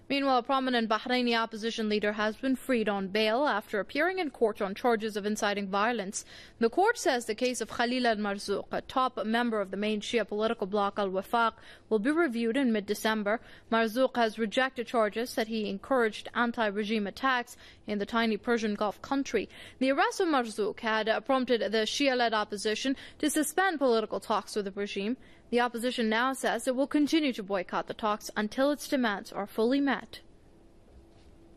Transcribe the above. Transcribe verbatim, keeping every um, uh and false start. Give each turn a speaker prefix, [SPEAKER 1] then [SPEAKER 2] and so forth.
[SPEAKER 1] Meanwhile, a prominent Bahraini opposition leader has been freed on bail after appearing in court on charges of inciting violence. The court says the case of Khalil al-Marzouk, a top member of the main Shia political bloc Al-Wafaq, will be reviewed in mid-December. Marzouk has rejected charges that he encouraged anti-regime attacks in the tiny Persian Gulf country. The arrest of Marzouk had prompted the Shia-led opposition to suspend political talks with the regime. The opposition now says it will continue to boycott the talks until its demands are fully met.